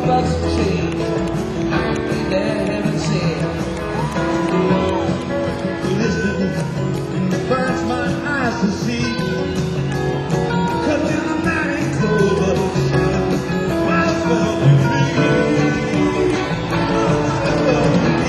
about to change. I think that heaven said, listen, it burns my eyes to see. Cut in the night clover, what's up with me? What's up with me?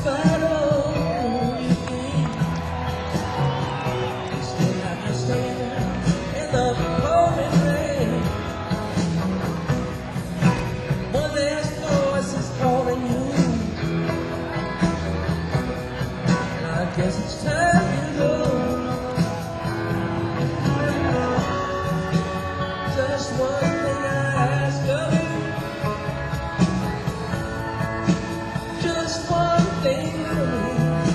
despite all you think, you still have to stand in the pouring rain. When there's voices calling you, and I guess it's time you go. Just one thing I ask of you, just one thing from me.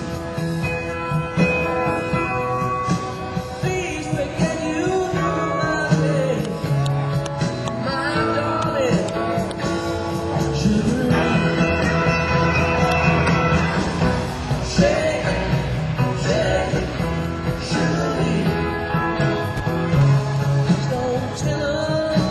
Please forget you knew my name, my darling, sugar. Shake it, shake it, sugar. Just don't tell her.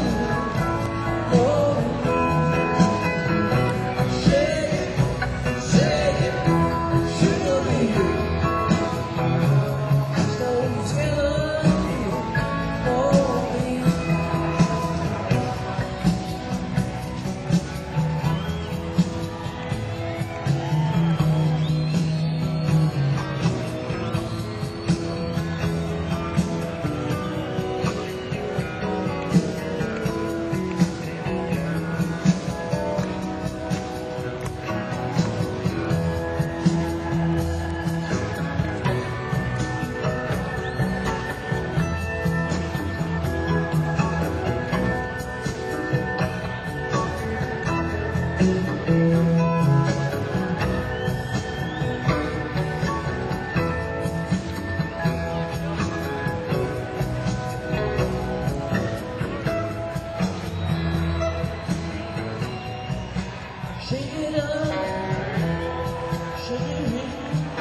Shake it up, shake it in.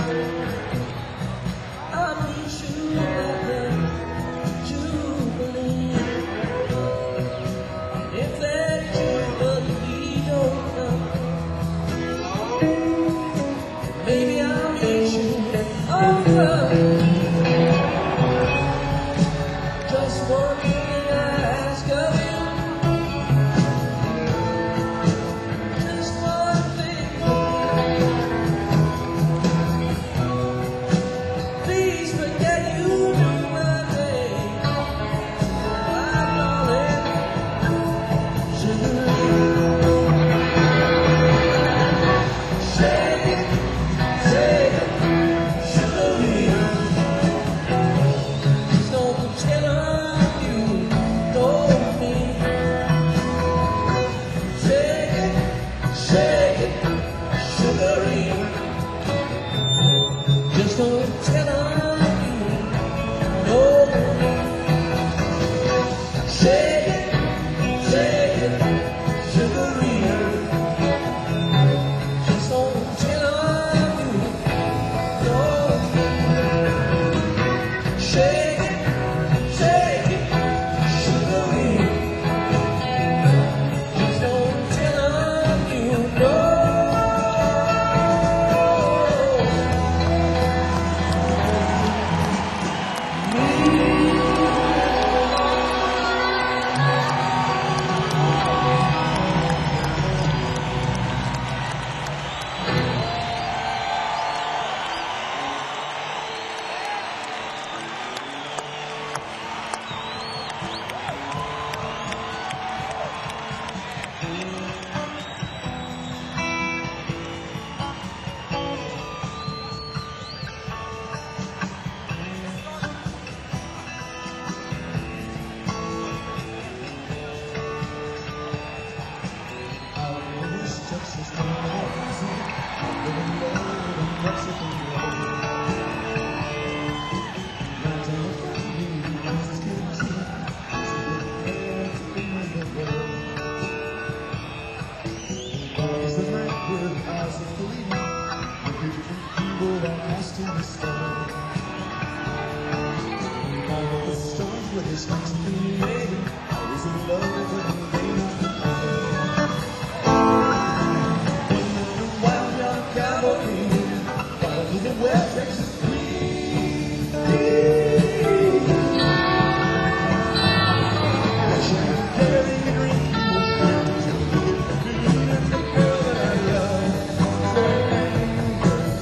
I need you again to believe. And if that jubilee don't come, maybe I'll meet you over. Just one thing I ask of you. Just don't tell her you know me. Shake it, sugary. Just don't tell her you know me. Shake it, sugary. Just don't tell her you know. It's not to be made. I was in love with the day not the when the wild young cavalry followed through the West Texas Queen. She was carrying a dream. She was the girl that I love. So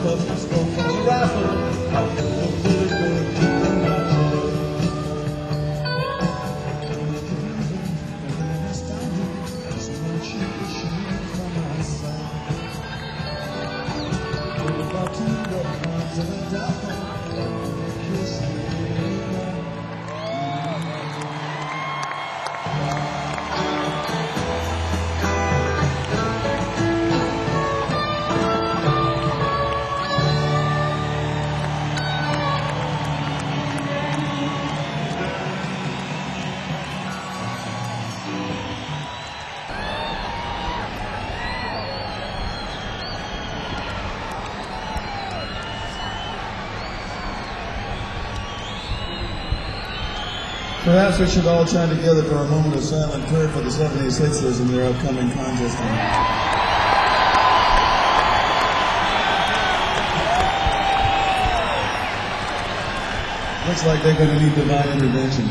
custom scope from the rifle. I know the bullet going deep in my heart. Just want you to shoot from my side. We're about to the arms of a devil. Kiss me. Perhaps we should all chant together for a moment of silent prayer for the 76ers in their upcoming contest. Looks like they're going to need divine intervention.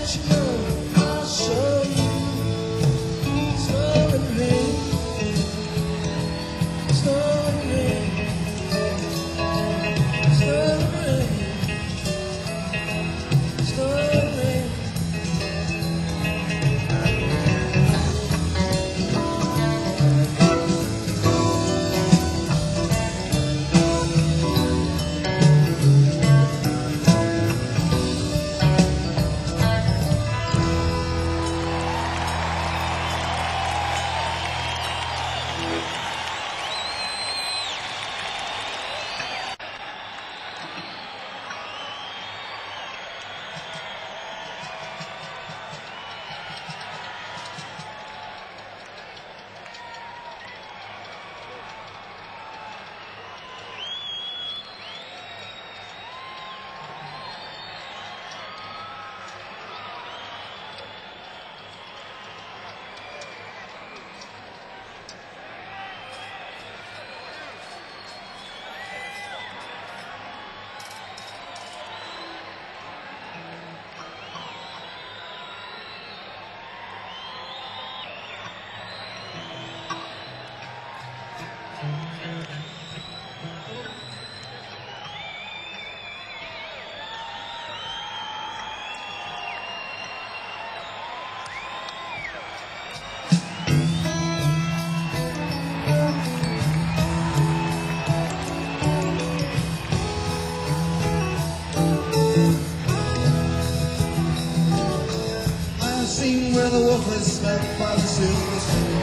let you know, I'll show you. Snowing rain, snowing rain, snowing rain, snowing rain. Where the wolf is slept by the silver stream.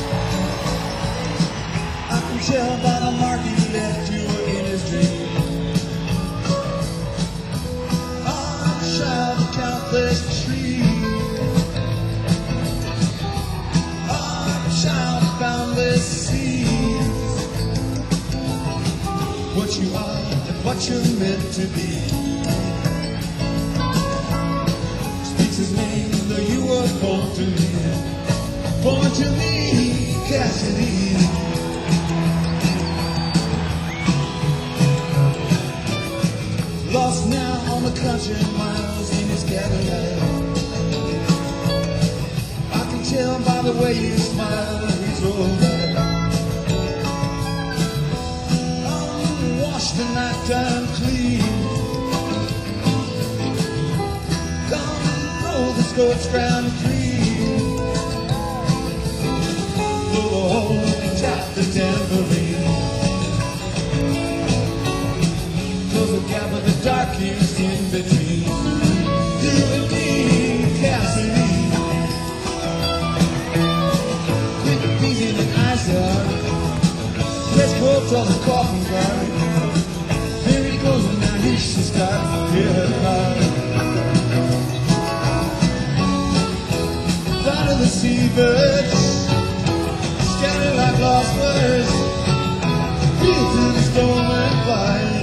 I can tell by the mark he left you in his dream. I shall count this tree. I shall found this seed. What you are and what you're meant to be. Speaks his name, though you were born to me, Cassidy. Lost now on the country miles in his Cadillac. I can tell by the way you smile he's rolled back. Washed the night time clean. Come and roll the skirts ground free. Tap the tambourine. Close the gap of the dark years in between. You and me, Cassidy. Quick, easy, and ice out. Let's go till the coffin guard. There he goes, and now he should start. Hear her cry. Fly to the seabirds. Scattered like lost words, feel through the storm and fire.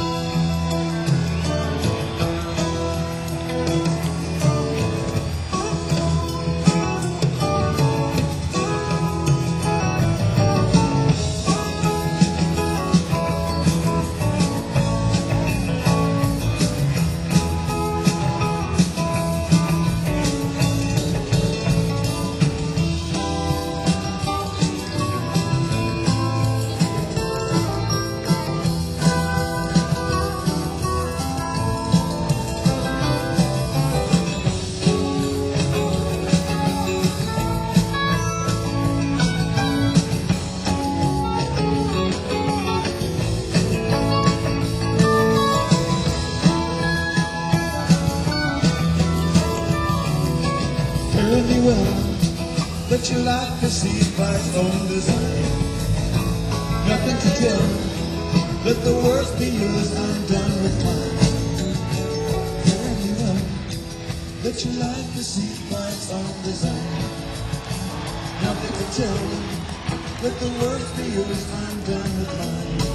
But your life perceived by its own design. Nothing to tell, let the words be yours, I'm done with mine. There you are, let your life perceived by its own design. Nothing to tell, let the words be yours, I'm done with mine.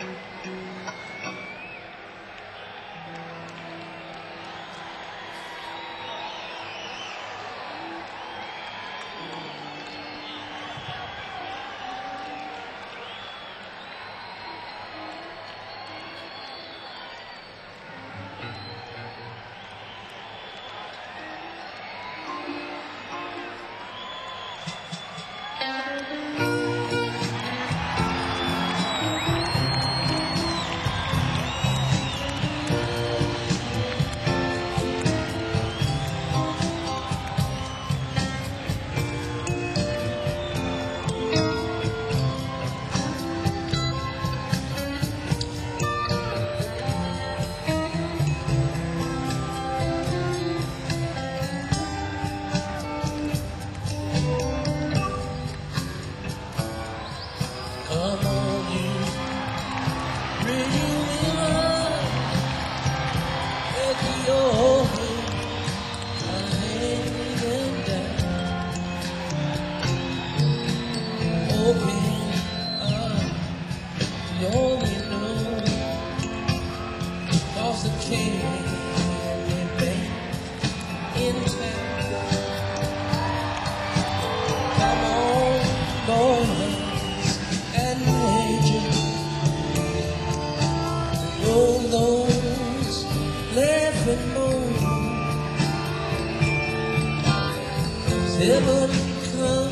Come on, you really love, let your head hanging down. Open up your window, 'cause the candy man in town. Come on, boys and major, roll those laughing bones. 7 come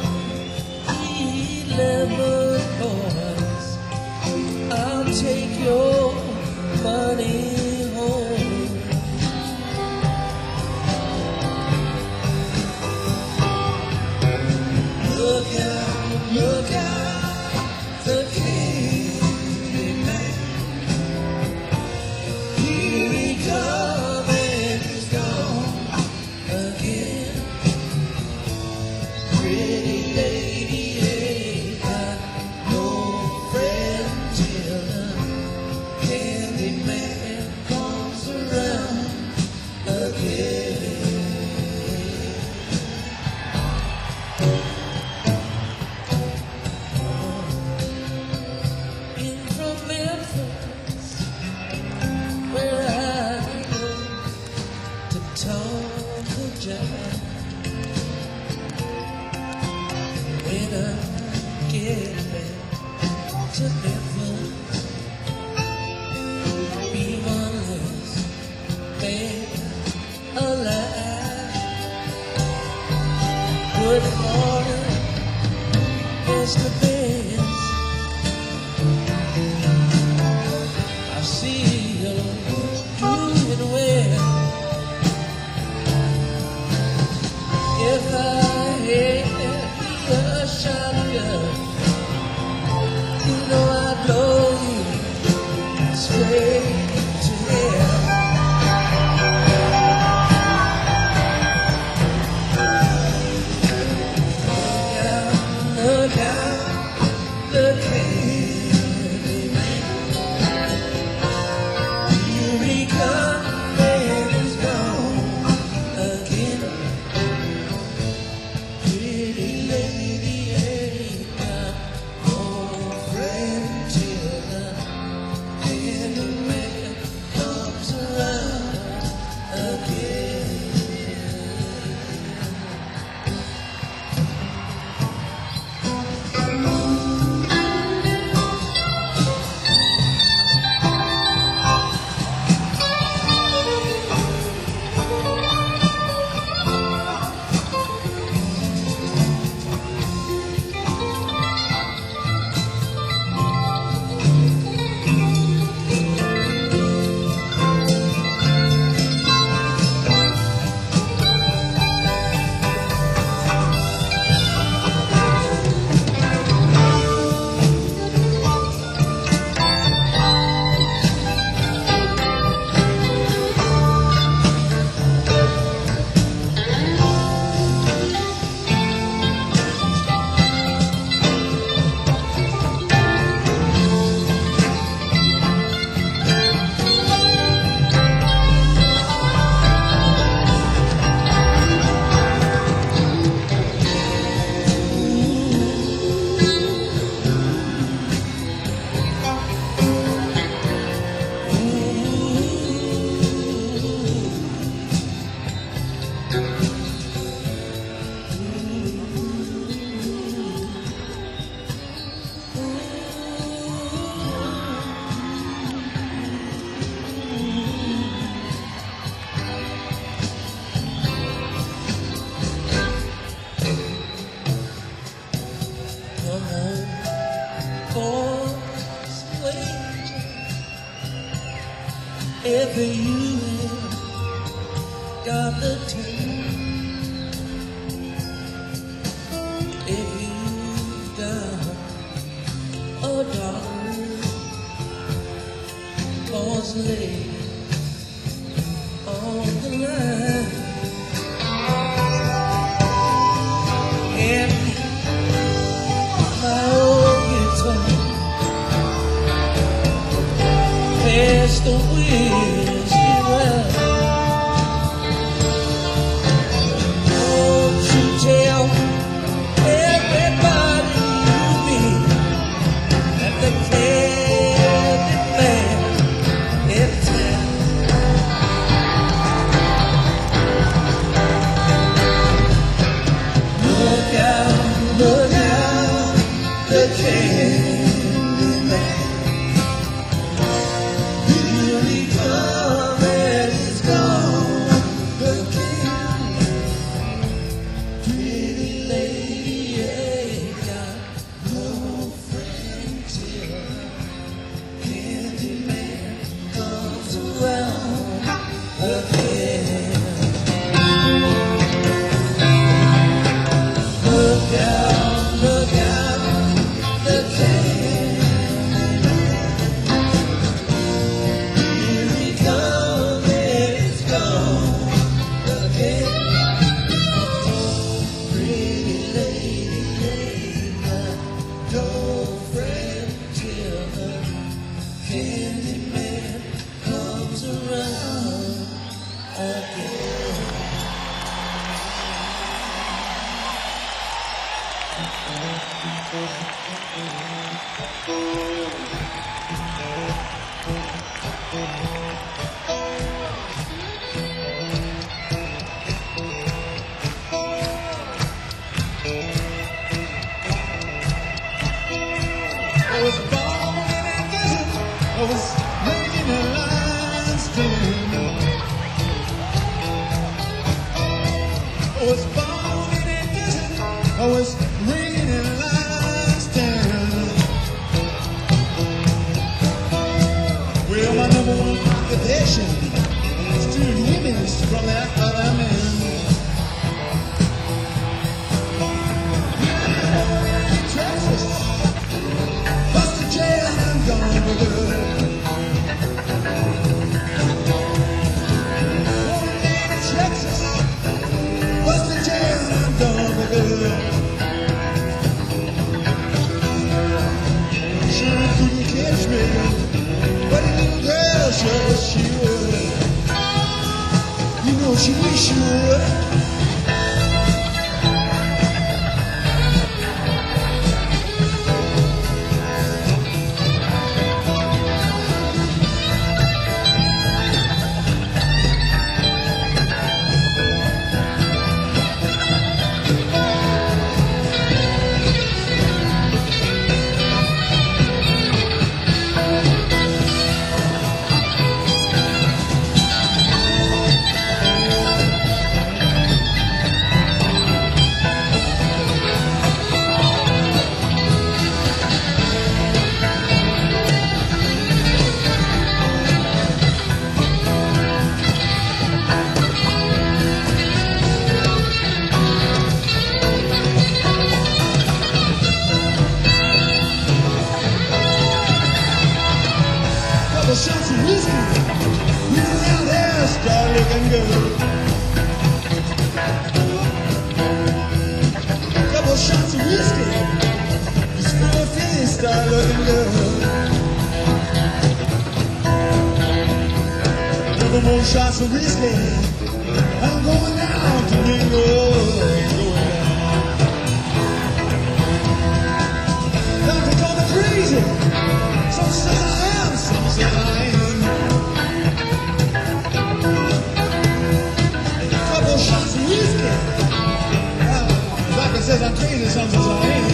11 boys, I'll take your money home. Look out, the candy man. Here he comes and he's gone again. Pretty lady ain't got no friend till the candy man comes around again. In from Memphis, where I go to talk to John. When I get back to Memphis, be one less man alive. Good morning, Mr. Benz. I see you're doing well. If I had a shotgun, you know I'd blow you straight to hell. Look out, the candy man. Here he comes and he's gone again. Pretty lady ain't got no friend till the candy man comes around again. if you got the time, if you've got a dollar, cause lay on the line. And my old guitar, past the wheels well. Won't you tell everybody you meet that the candy man in town? Look out, the candy man. Here he comes and he's gone again. Pretty lady ain't got no friend till candy man comes around again. Look out, the candy man. Here he comes and he's gone again. Pretty lady ain't got no friend till the candy man comes around again. I was born in a desert. I was raised in a lion's den. I was born in a desert. I was raised in a lion's den. Well, my number one occupation is stealing women from that other man. Texas, busted jail and gone for good. Born in Texas, busted jail and gone for good. Sure couldn't catch me, but a little girl sure she would. You know she wish she would. Couple shots of whiskey, wheels out there start looking good. Couple shots of whiskey, this poor feeling start looking good. Couple more shots of whiskey, I'm going down to Ringo, going down. Doctor called me crazy, some says I am, some says I ain't. Couple shots of whiskey. Doctor says I'm crazy, some says I ain't.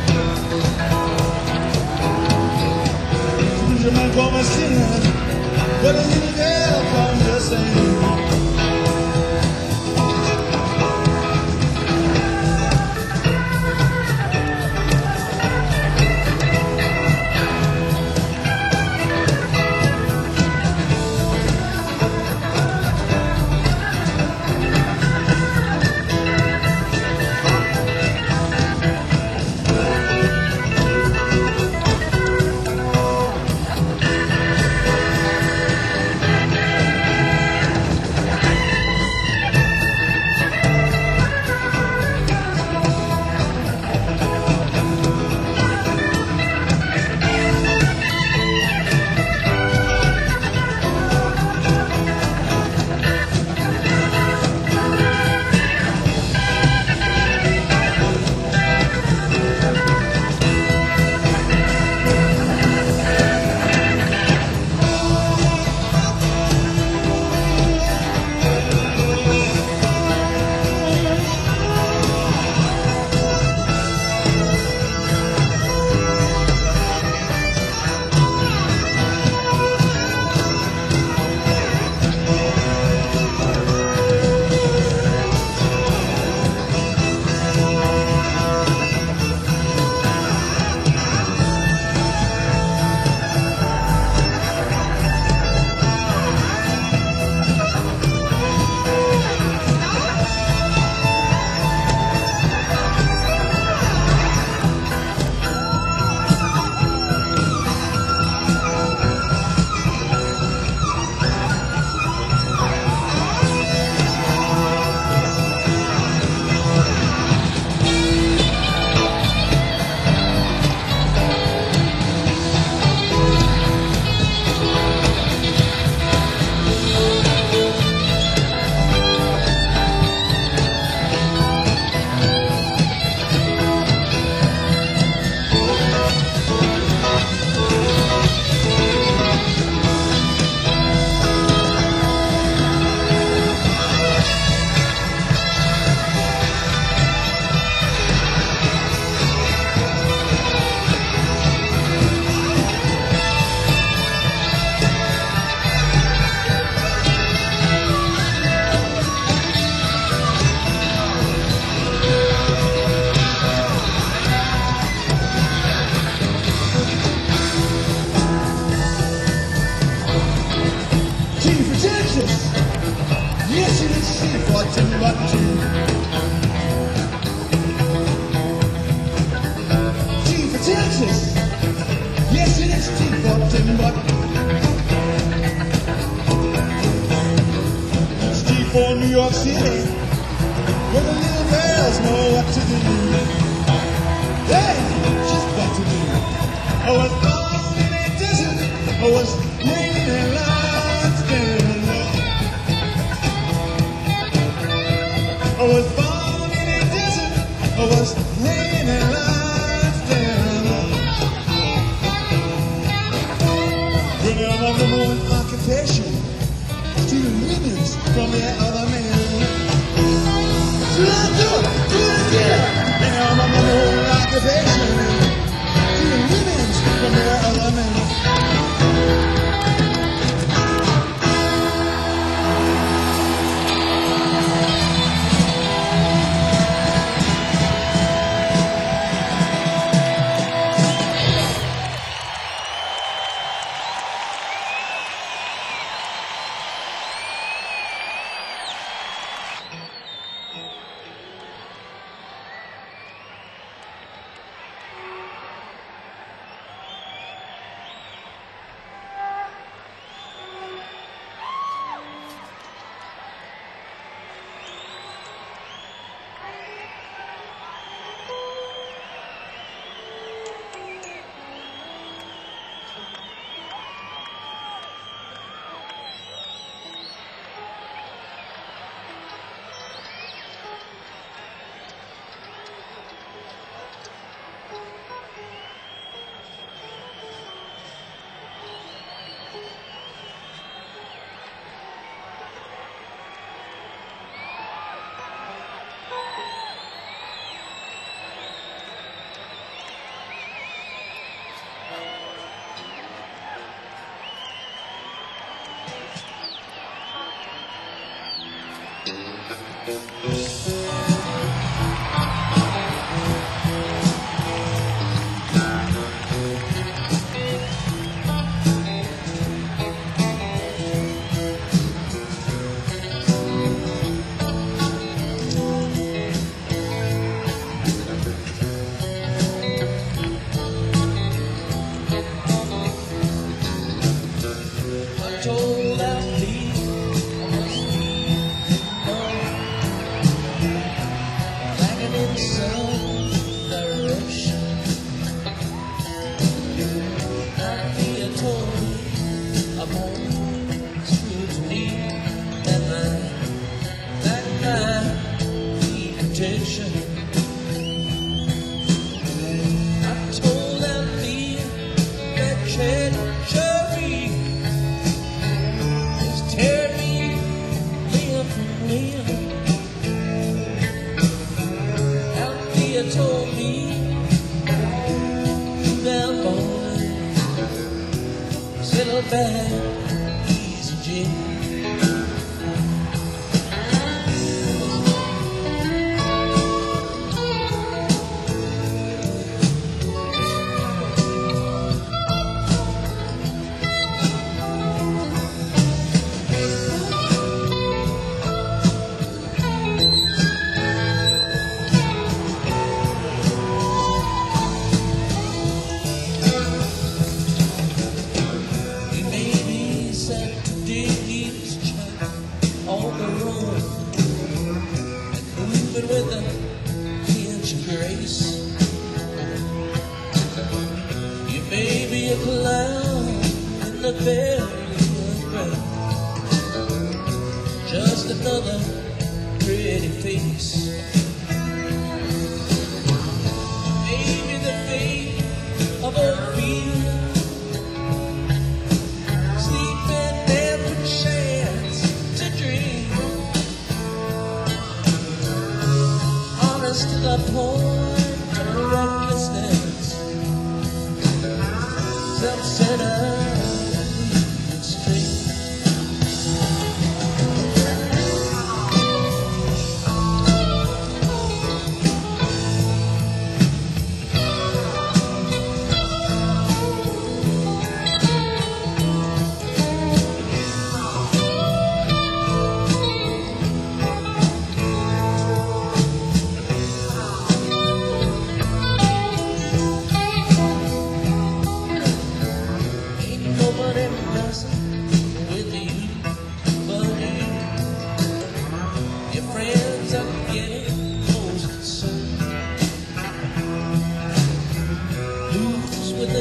Preacher man called me sinner, but a little girl called me the same. nothing but street for New York City, where the little girls know what to do. Hey, just what to do. I was born in a desert. I was raised in London. I was born in a desert. I was raised in London. When I'm on the one occupation, stealing women's from the other man. Do it again. And I'm on the one occupation, stealing women's from the other man.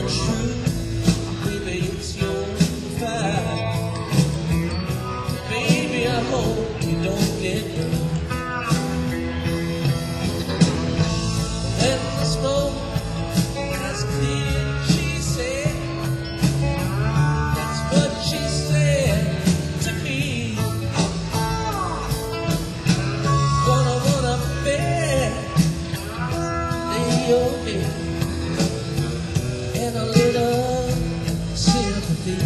true, baby, it's your fire. Baby, I hope you don't get burned. And the smoke has cleared, she said. That's what she said to me. Wanna bet, lay your head and a little sympathy.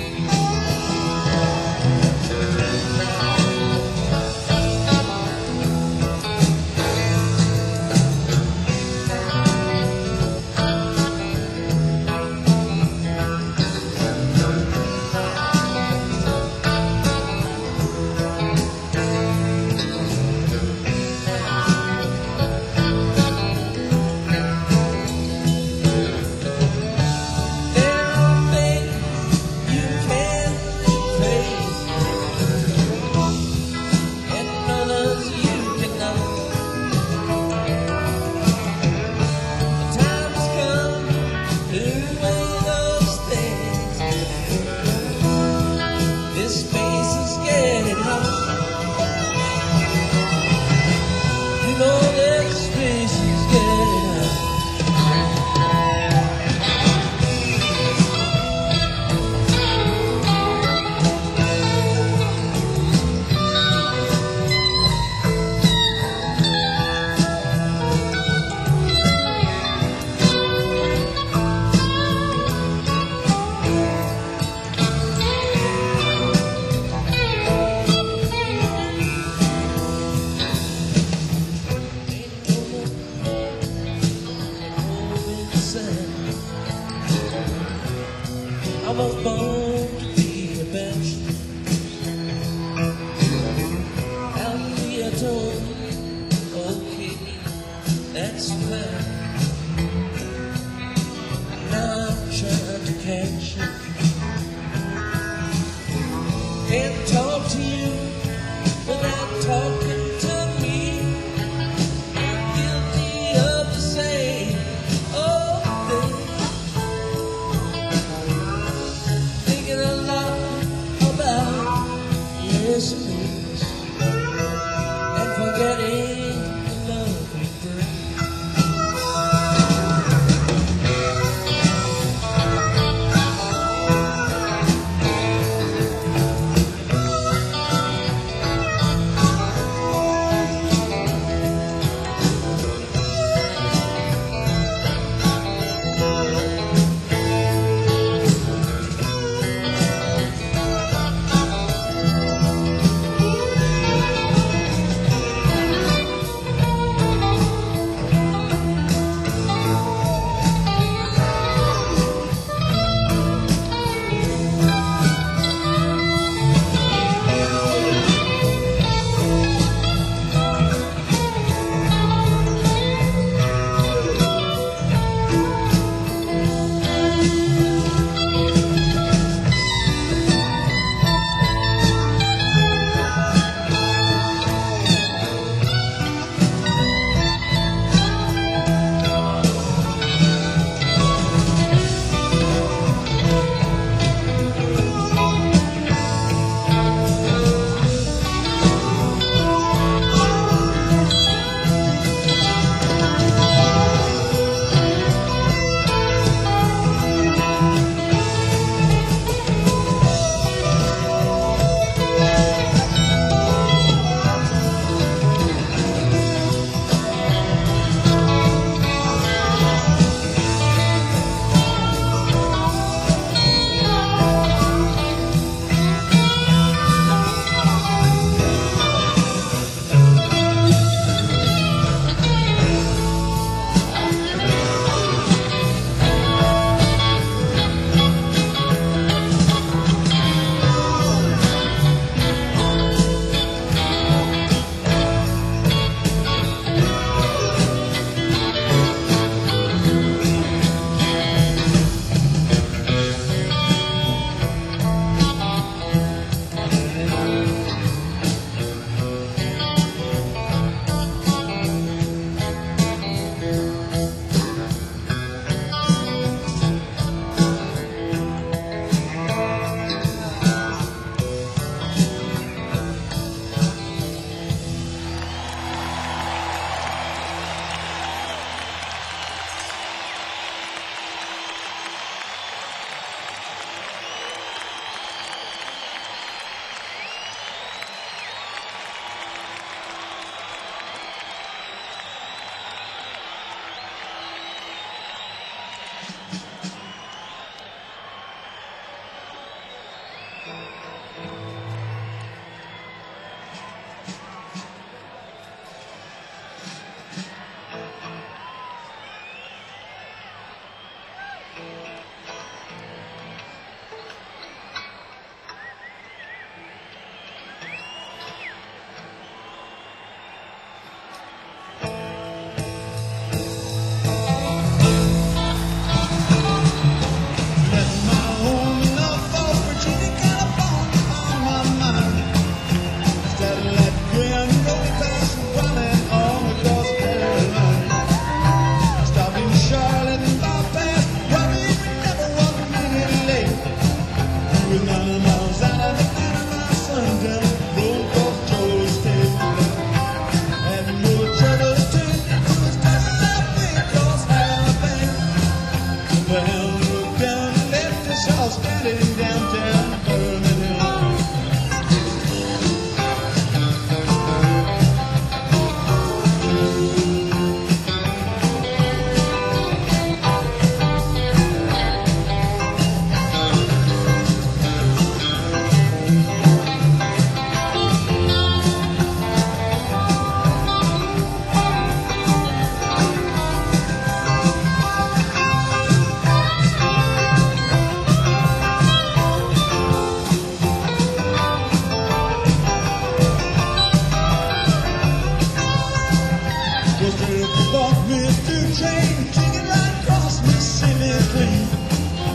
This space is getting hot. You know this space is getting hot. I was born to be a bench. And we are told, okay, that's fine. Now I'm trying to catch you. Can't talk to you without talking to me. Guilty of the same old thing.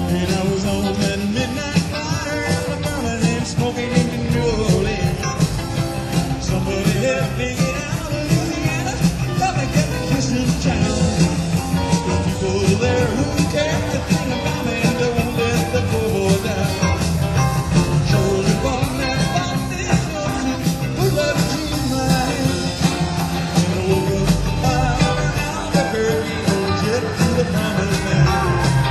And I was on that midnight flyer, Alabama, and smoking into New Orleans. Somebody help me get out of Louisiana, help me get to Houston town. There's people there who care a thing about me and don't let the poor boy down. Surely born that bondage who loves you, mine. And I woke up out of Albuquerque, jet to the promised land.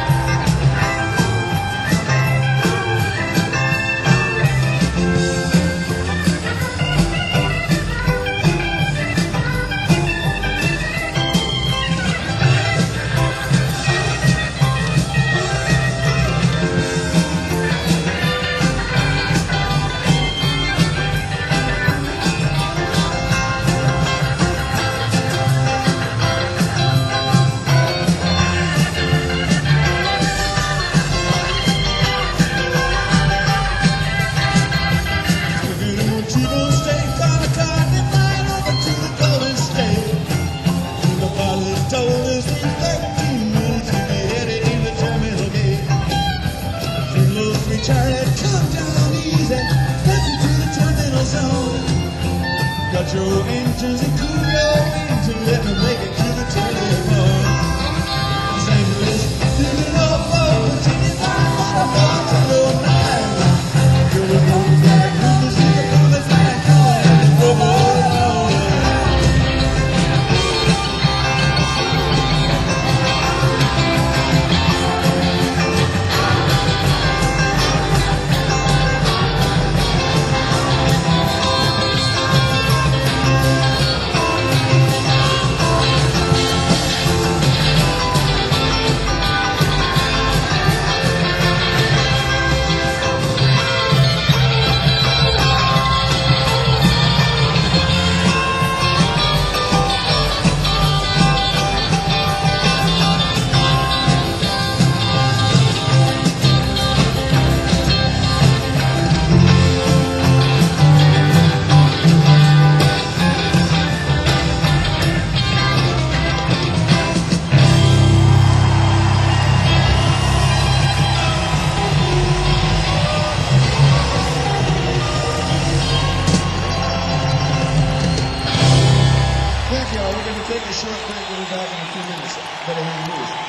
Got your engines and cool your wings and let me make it to the telephone. St. Louis, Virginia, Buffalo, night. You're the one that moves the city through the night, and the world knows. We're going to take a short break. We'll be back in a few minutes. Better hear the news.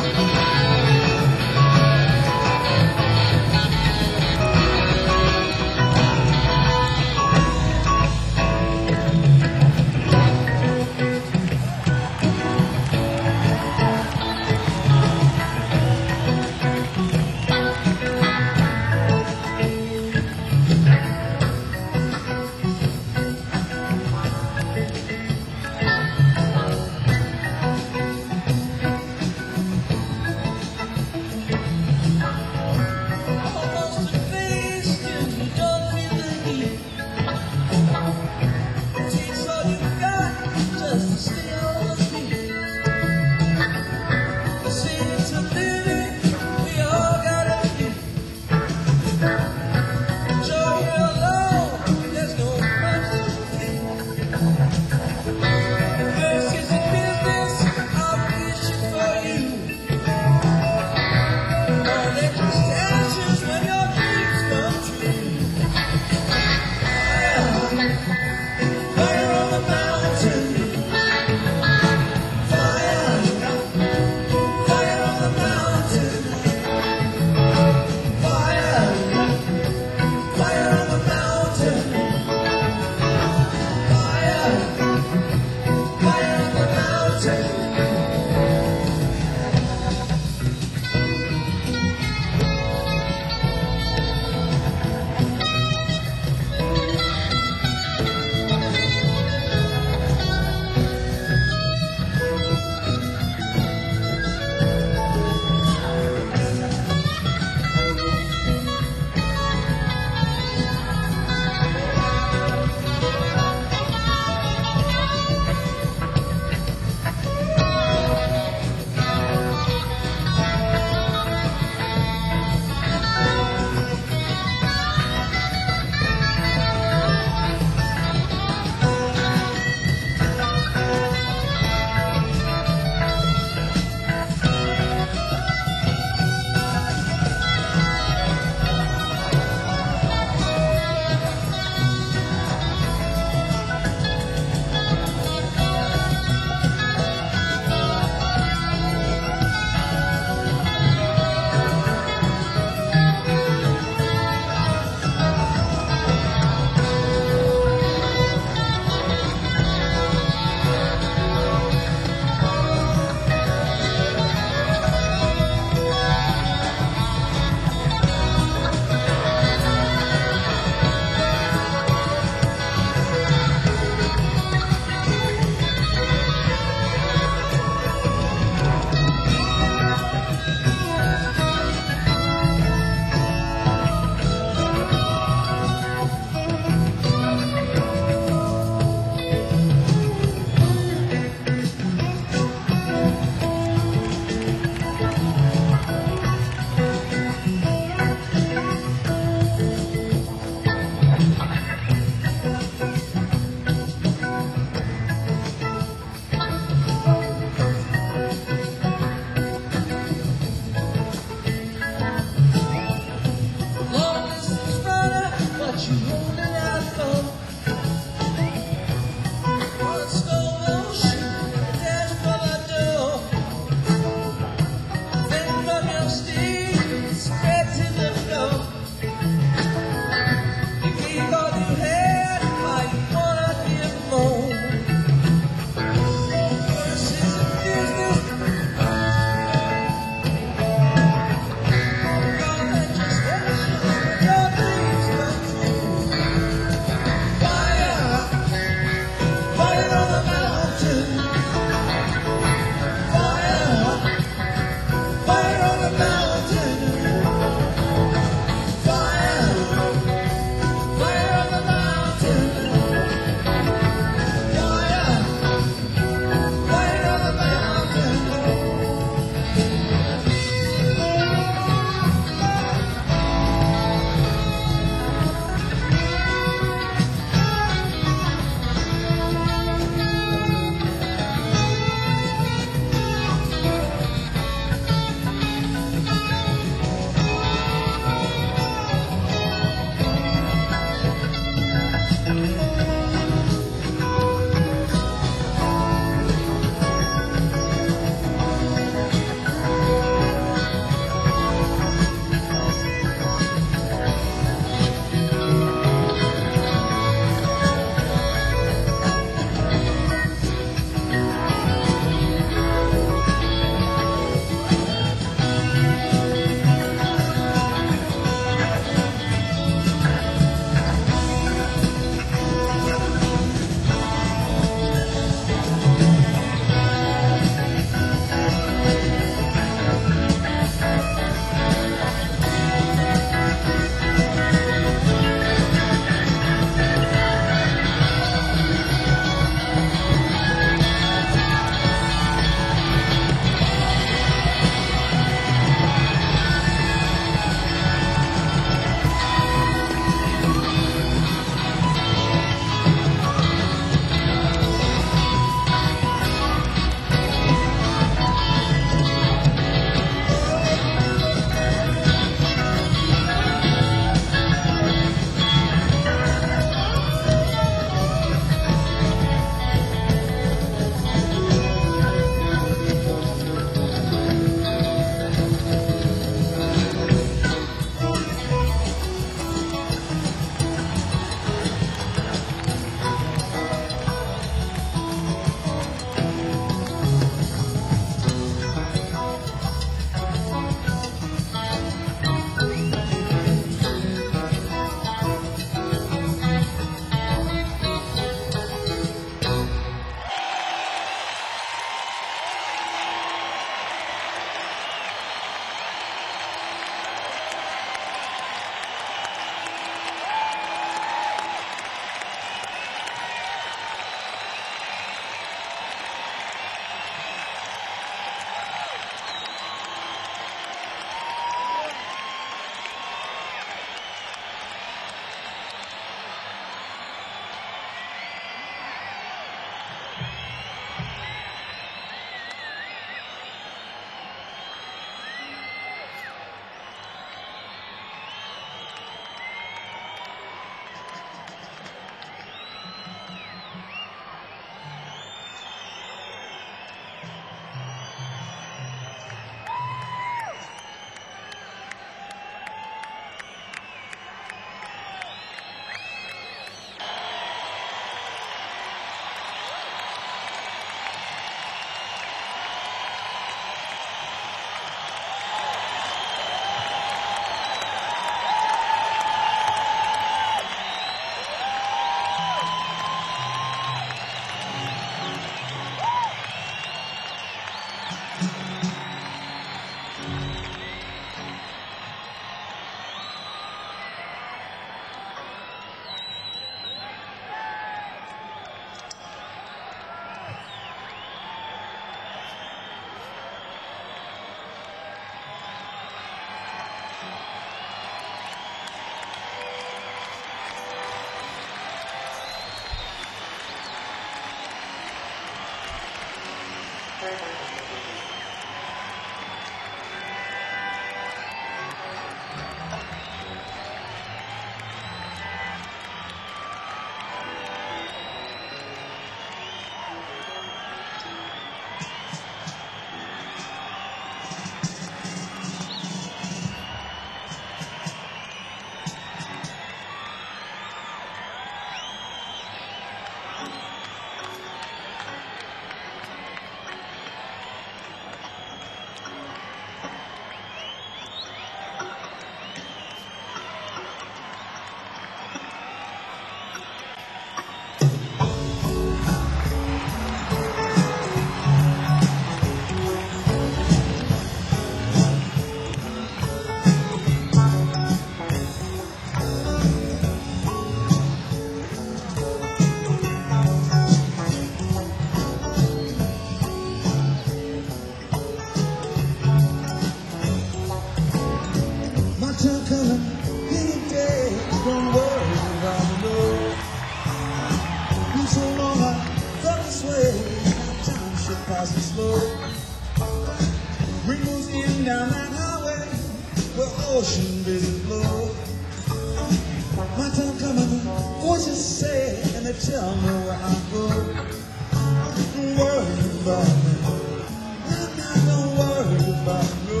My time coming any day. Don't worry about the road. Been so long I felt this way. Now time should pass me slow. Rainbows in down that highway where ocean breezes blow. My time coming, voices say, and they tell me where I go. Don't worry about me. Nah, don't worry about me.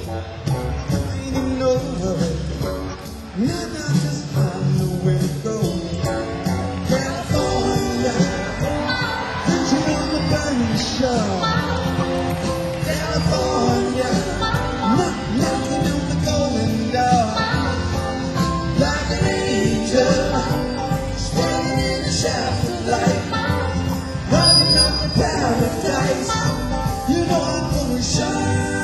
No, not just find the way to go. California, picture on the burning shore. California, knocking on the golden door. Like an angel, standing in the shaft of light, running up to paradise. You know I'm gonna shine.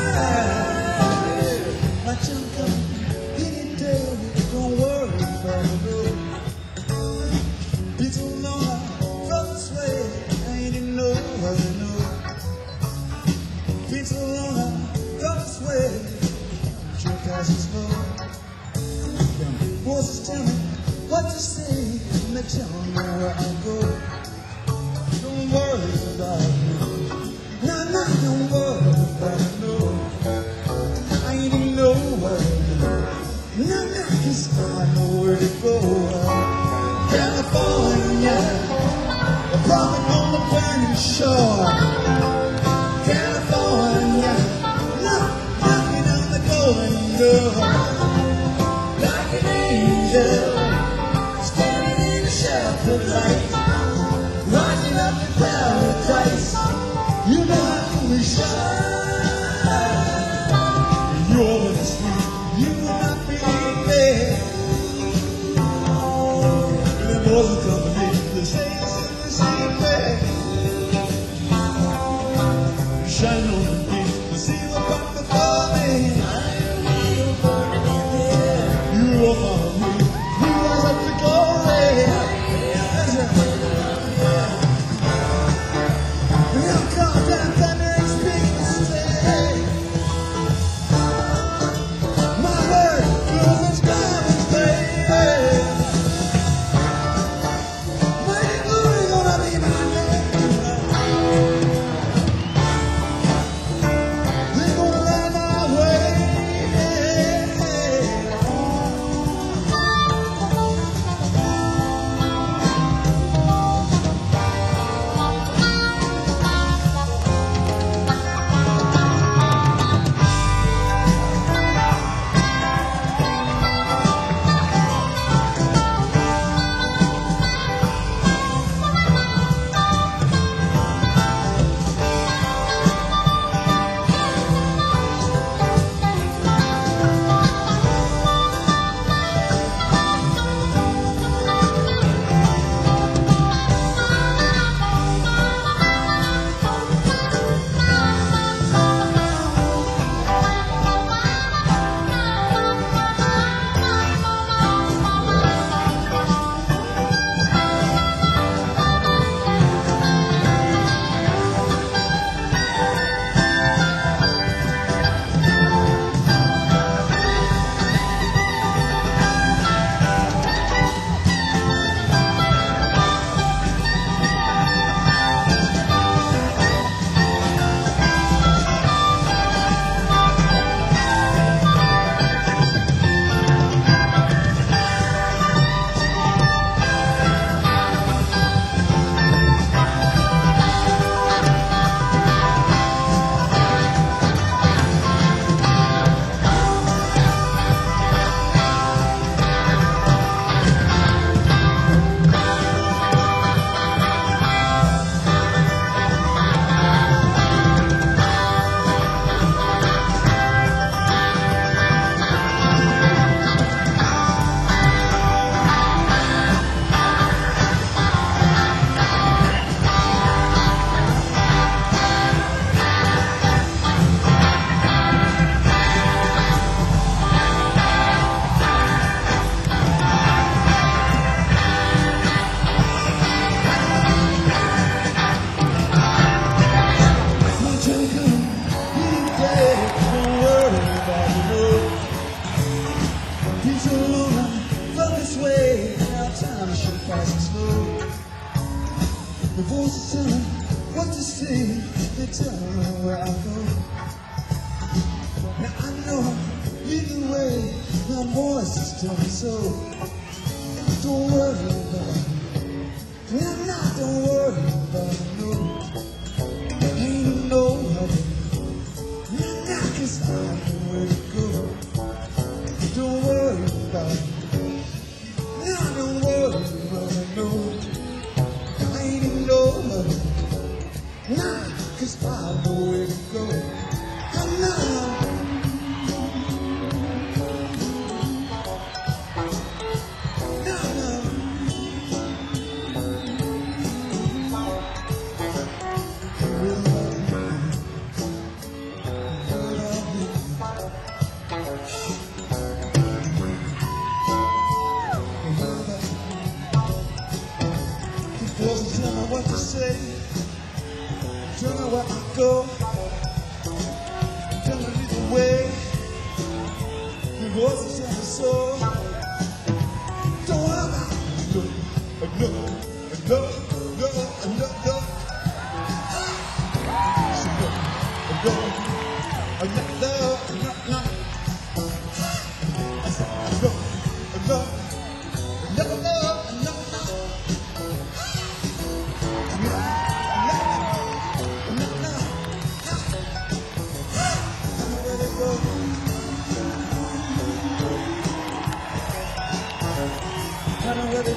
My time coming any day. Don't worry about the road. Been so long I felt this way. I ain't even know how to know. Been so long I felt this way. Sure passing slow. Voices tell me what to say, and they tell me where I go. Don't worry about me. Nah, don't worry about it, no. I ain't even know where to go. Nah, 'cause I know where to go. California, a prophet on the burning shore. California, knocking on the golden door. Like an angel, standing in the shaft of light, rising up to paradise. You know how we shine. You're the sweet, you will not believe me. There was a company that says in the same way. Shine on the beach to see the rock before me. You will follow me, we rise up to glory. Now come down, thunder and speak and say, my word, feels as God is baby. The voices tell me what to say. They tell me where I go. Now I know either way, my voices tell me so. Don't worry about it. Well, now don't worry about it, no. Ain't nobody. Now I can start where to go. Don't worry about it. Now don't worry about it, no. Ain't nobody. Now I can start where to go. And now. Doesn't tell me what to say, tell me where I go, tell me either way. The voices tell me so. Don't worry about it. No, no, no, no, no, no. So no, no, no, no, no. I said no, no, no, no, no. I know where to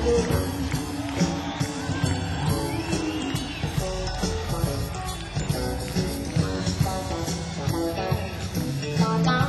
go.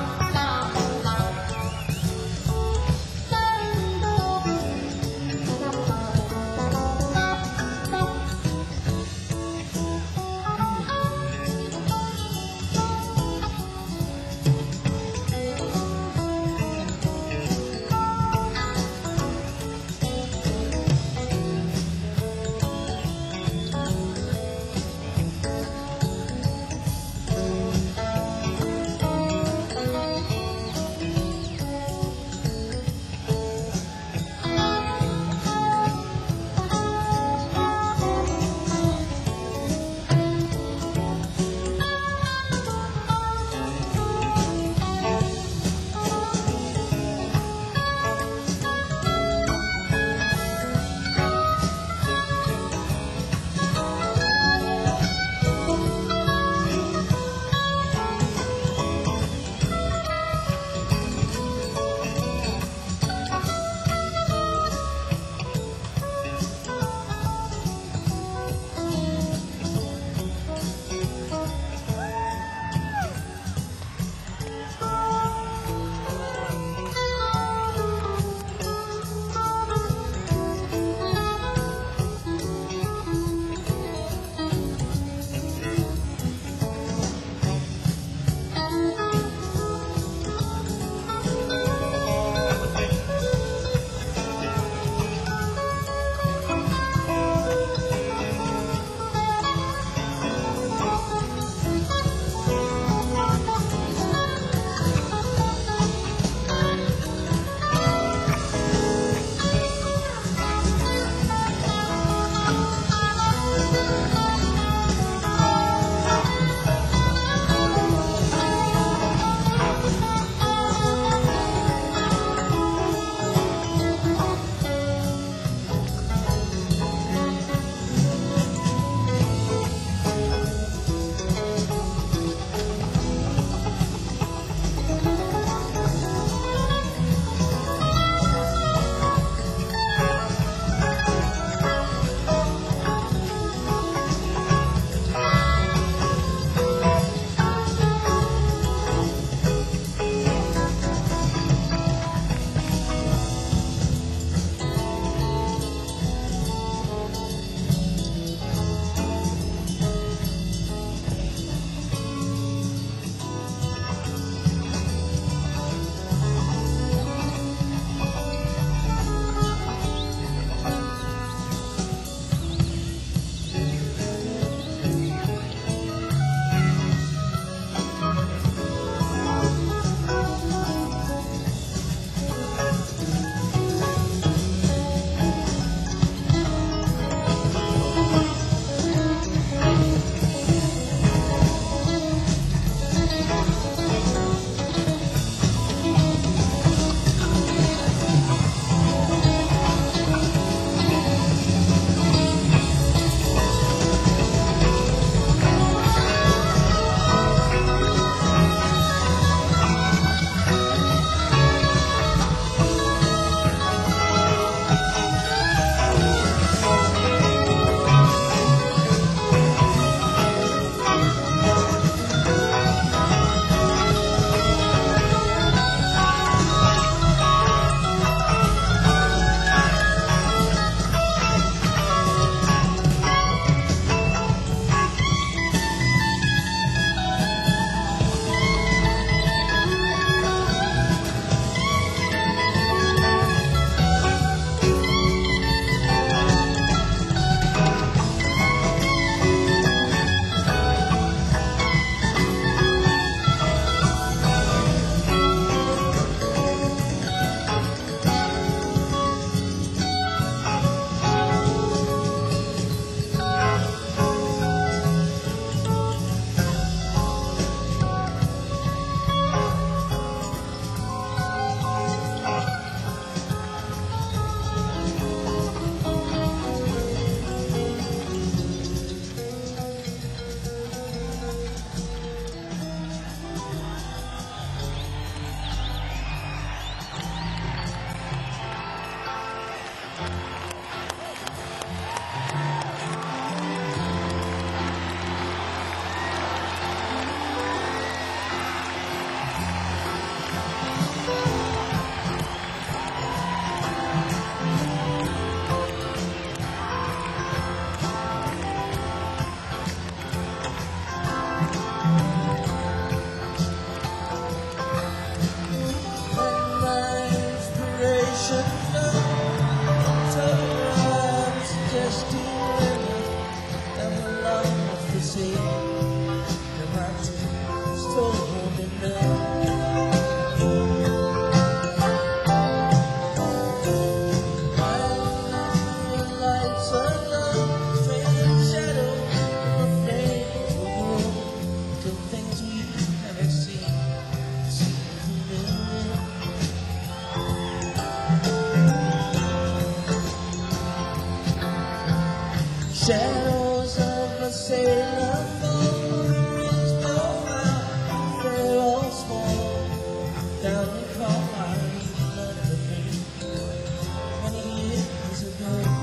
Shadows of a sailor moon go out, they're all small. Down in Carlisle, another day, 20 years ago.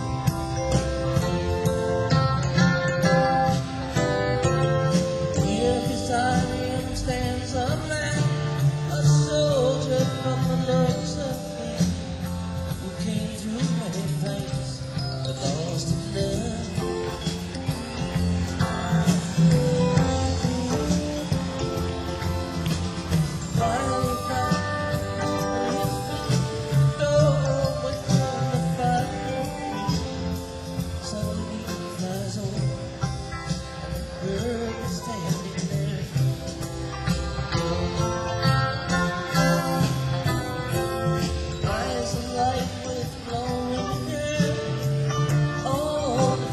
Here beside him stands a man, a soldier from the looks of him, who came through many fights, but lost his love. Oh,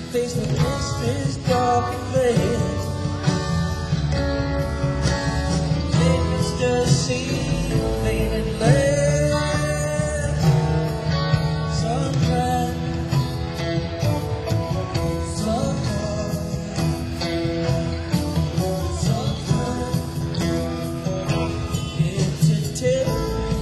face the mystery's dark face. It's just seen faded land. Sunrise, sunrise, sunrise. It's a tale.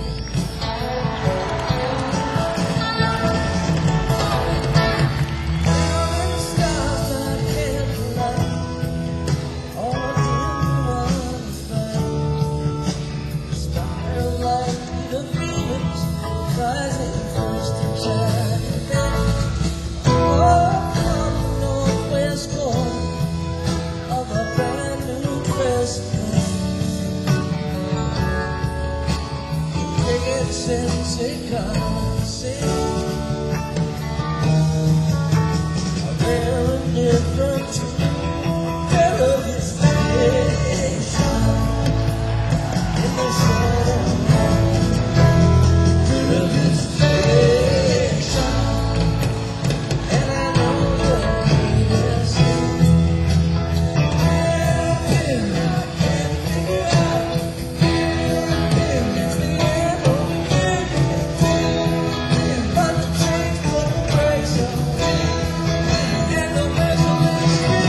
Since it comes in a very different devastation in the soul devastation, and I know that it is. I can't figure out. It's the end of but the change for the grace of and the measureless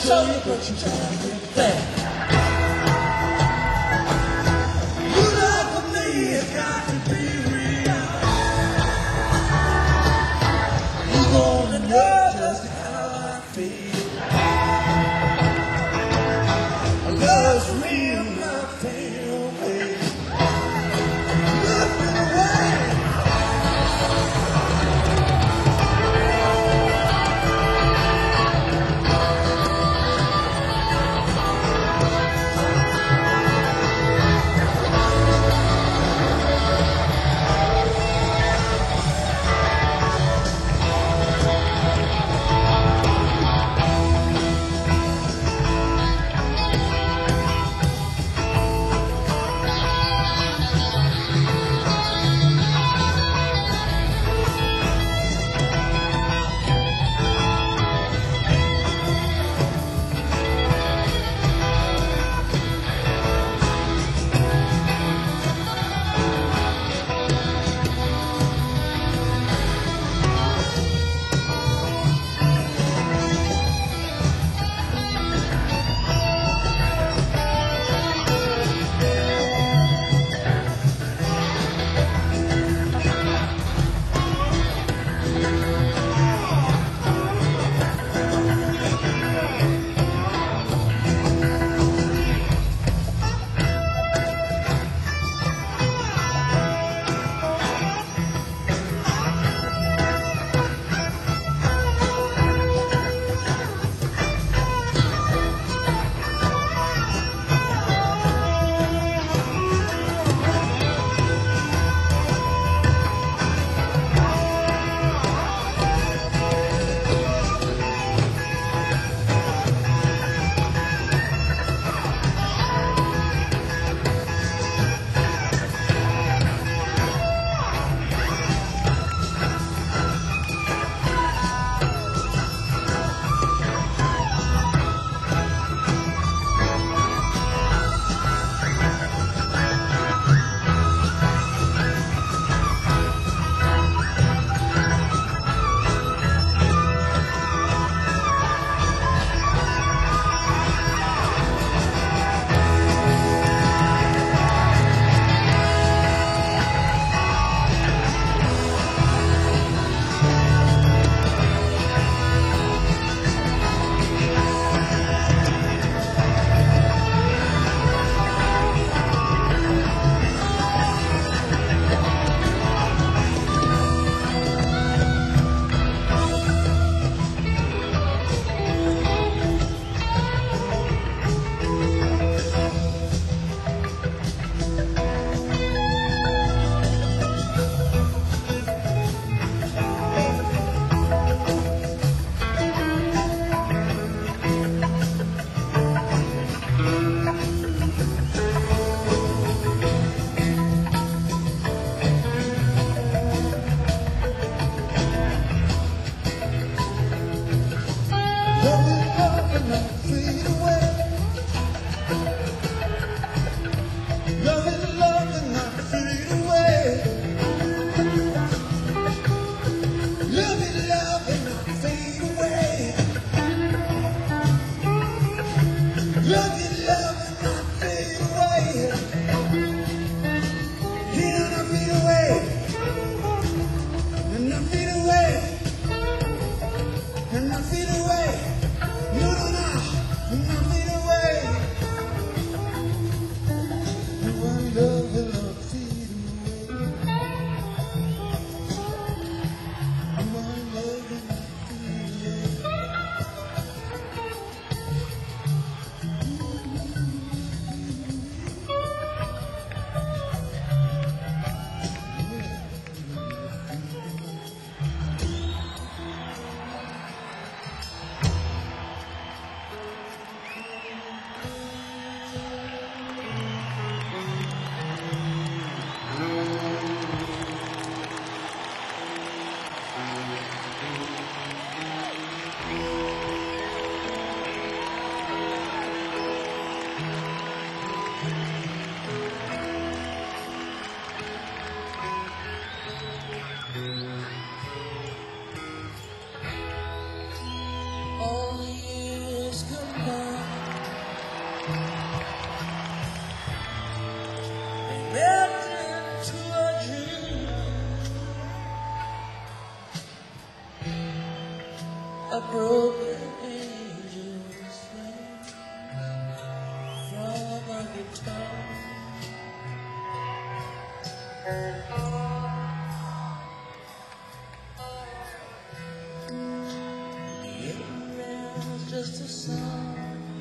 show you, but you can't get back. You love for me, it's got to be real. You gonna know just how I feel. Love's real, not fade away. Nothing away. It's just a song.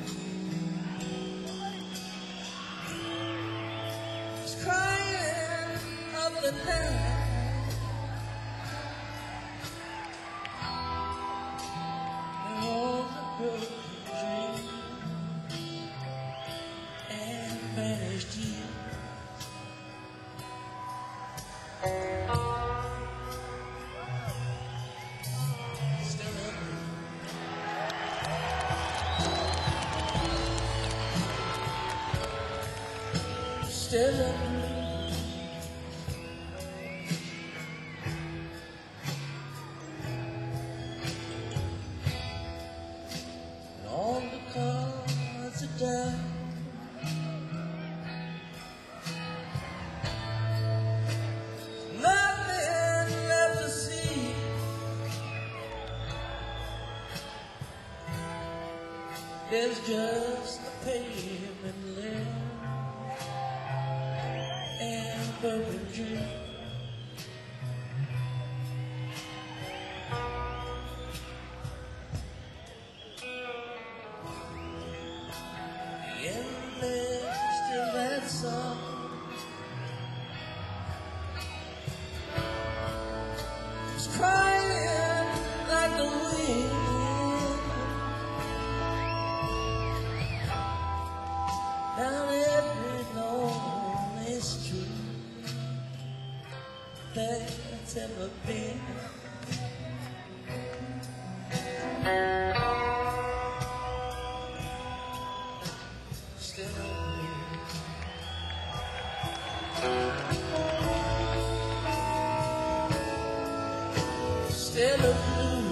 It's crying up the night. And all the broken dreams and vanished years. Still a blue. And all the cards are down. Nothing left to see. There's just a pavement left and broken dreams. The endless still that song. It's crying like the wind. Down every lonely street that's ever been. Still a blue. Still a blue.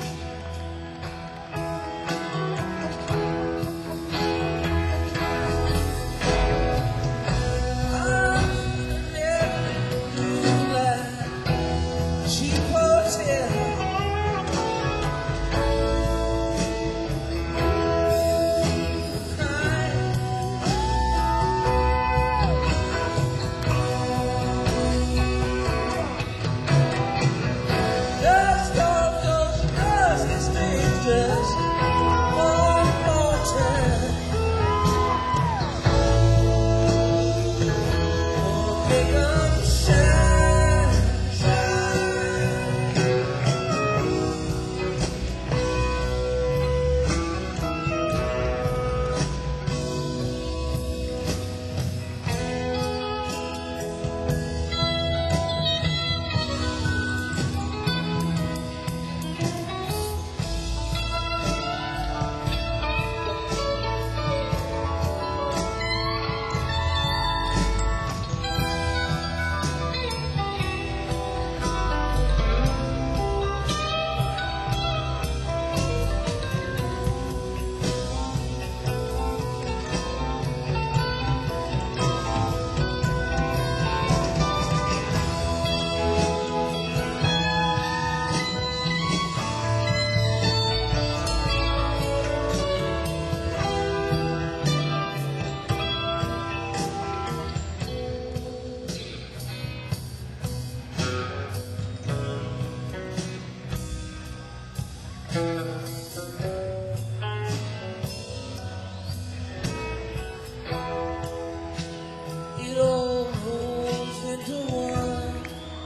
It all rolls into one,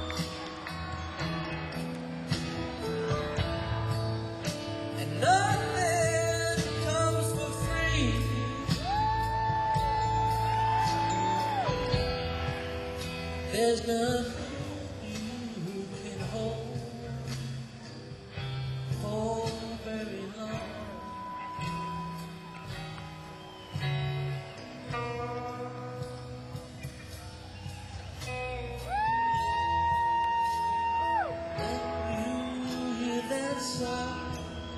and nothing comes for free. There's nothing you can hold very long. Song.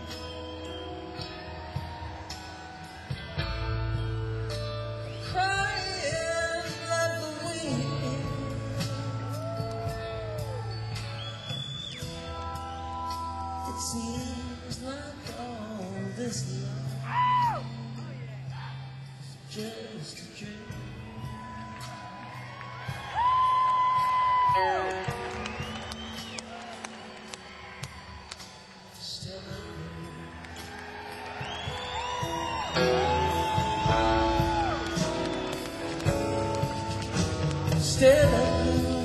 Crying like the wind. It seems like all this love is just a dream. Instead of blue,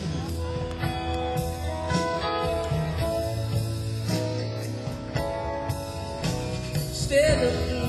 instead of blue.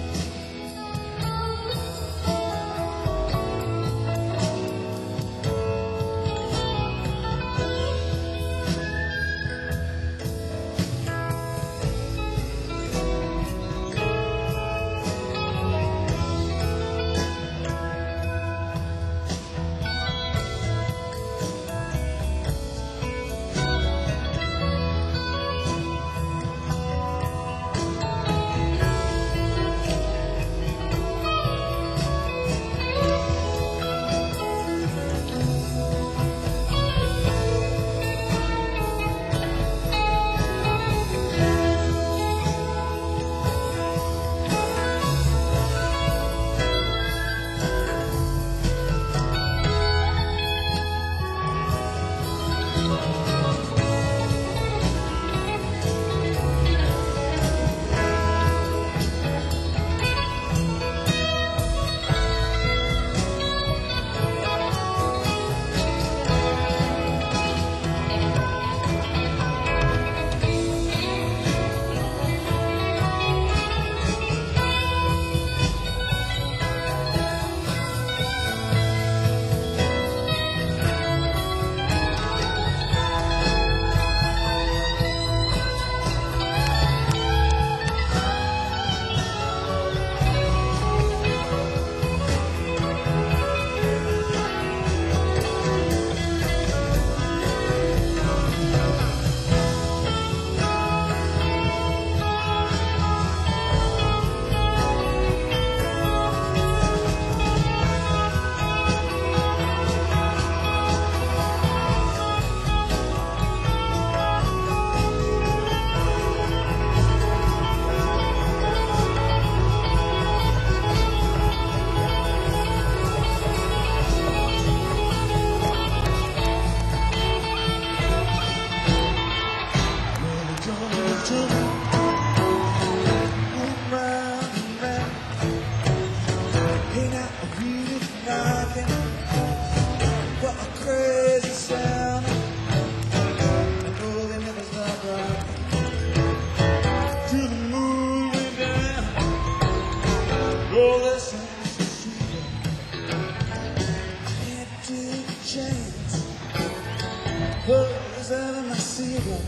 Was out of my cigarette,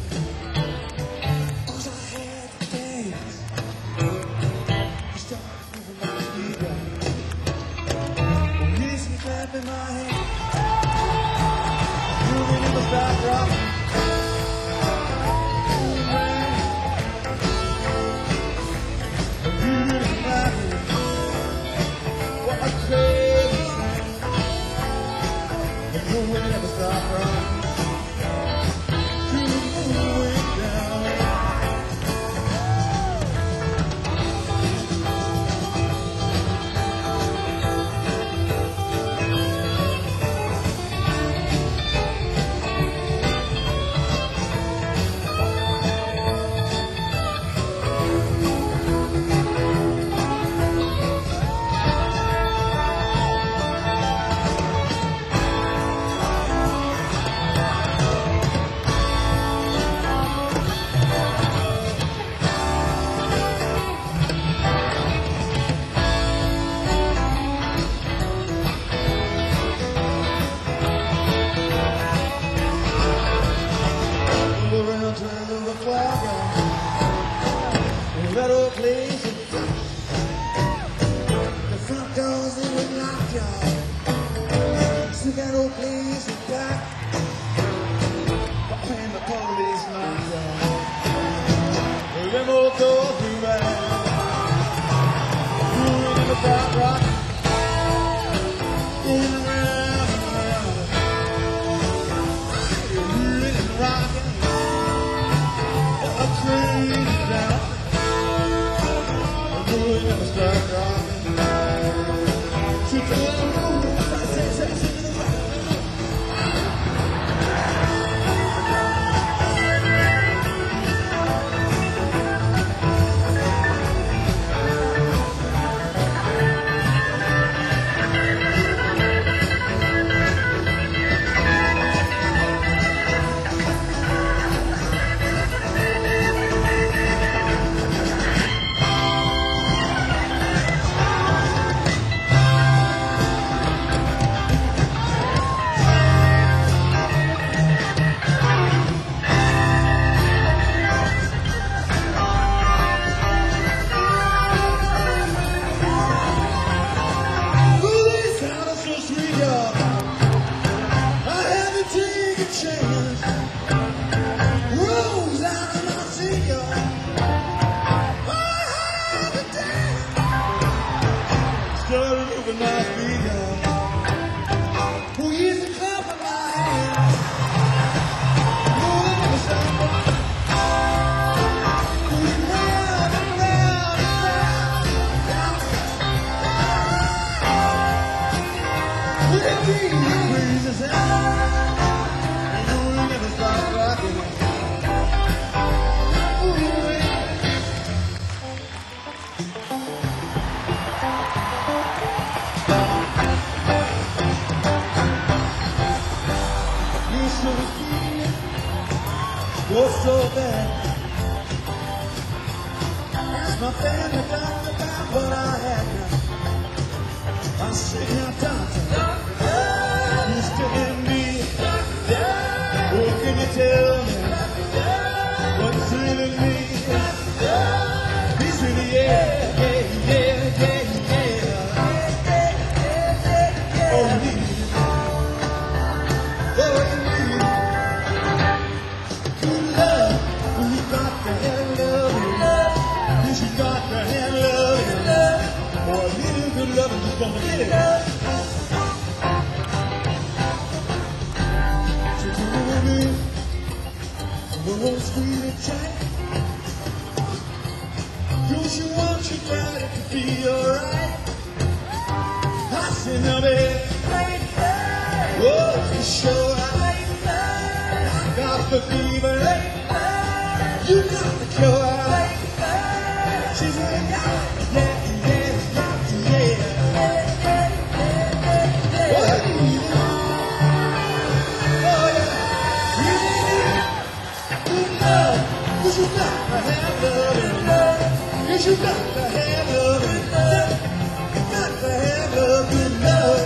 'cause I had to dance. I started moving my feet up. Music clapping my hands, moving in the background. You didn't like it. my feet up. Who used to clap in my hands, moving the sidewalk. Who you round and round and round. Would it be the crazy sound? You know we never stop rocking it. You're so bad. Ask my family about what I had now. I said, now, doctor, you still in me? What can you tell me? What's really me? He's really, yeah, yeah, yeah, yeah, yeah. Oh, me. Oh, me. Just gonna get it. So come on in, we're on street and chat. Don't you want your daddy to be alright? I said, now baby, oh, for sure I got the fever, you got the cure. She said, yeah, yeah, yeah, yeah, yeah. You got to have love, you got to have love, you got to have love, good love.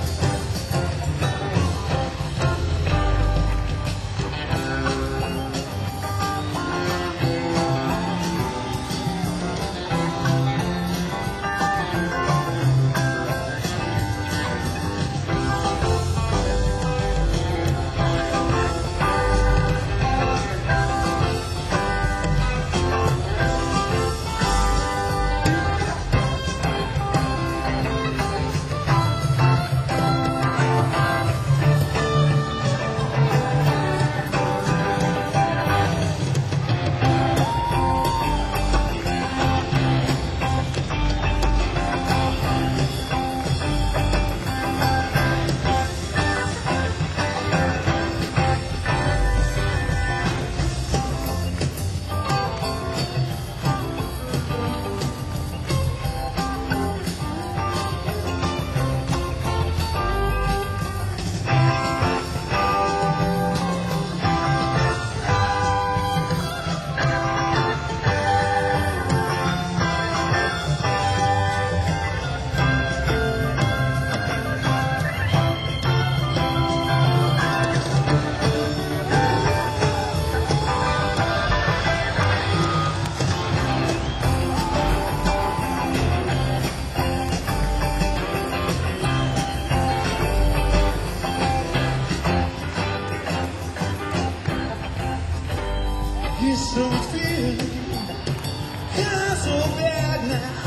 You're so feeling, you're so bad now.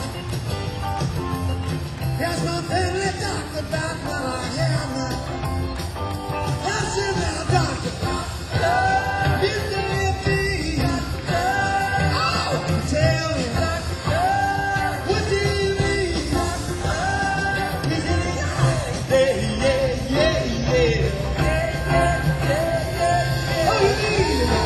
Here's my family doctor about what I have now. I said, now, doctor, you tell me, oh, tell me, what do you mean? He said, yeah, yeah, yeah, yeah. Oh, you need it.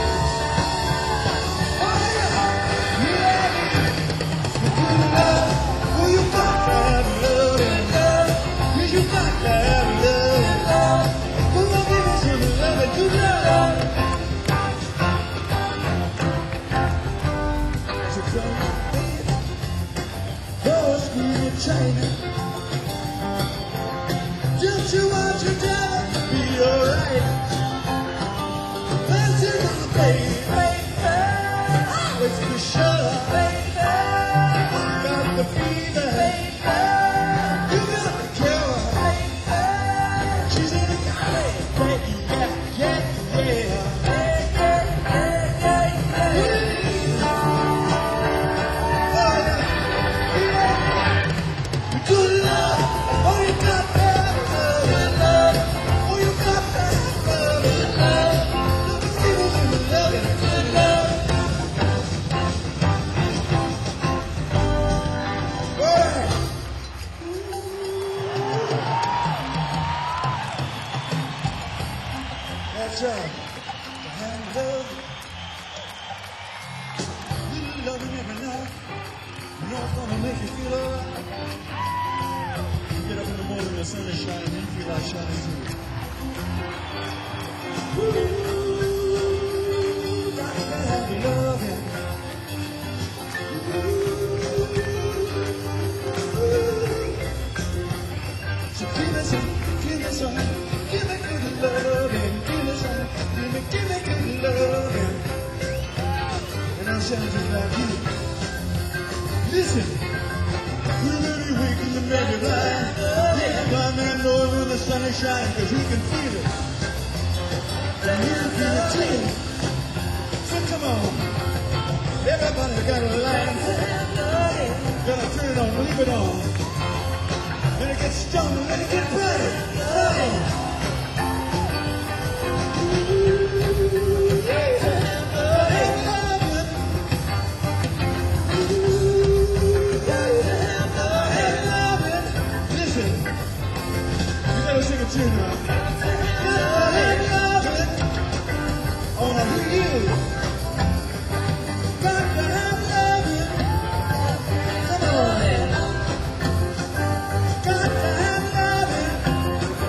China. Don't you want your dad to be alright? That's it, my baby. It's for sure. I got the fever. You got the cure. She's in the car. Yeah, yeah, yeah. Good job. And love, little loving every night. You know it's gonna make you feel alright. You get up in the morning, the sun is shining, and you feel like shining too. Ooh, got to have your loving. So give me some, give me some, give me good loving, give me some, give me good loving. And I'll sound just like you. Listen, we're really weak in the mega line. Yeah, blind man knows when the sun is shining, cause he can feel it. And you can feel it too. So come on, everybody's got a line. Gotta turn it on, leave it on. Let it get stronger, let it get brighter. Come on. Listen, you gotta sing a tune now. I wanna hear you. Got to have loving. Come on. Got to have loving.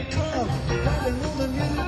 Driving on the music